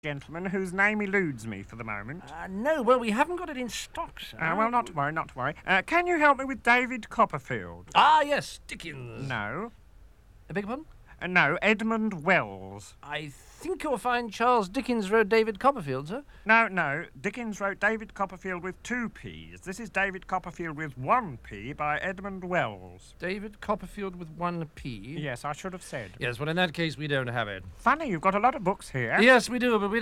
gentleman whose name eludes me for the moment. No, well, we haven't got it in stock, sir. Well, not to worry, not to worry. Can you help me with David Copperfield? Yes, Dickens. No. I beg your pardon? No, Edmund Wells. I think you'll find Charles Dickens wrote David Copperfield, sir. No. Dickens wrote David Copperfield with 2 P's. This is David Copperfield with 1 P by Edmund Wells. David Copperfield with 1 P? Yes, I should have said. Yes, well, in that case, we don't have it. Funny, you've got a lot of books here. Yes, we do, but we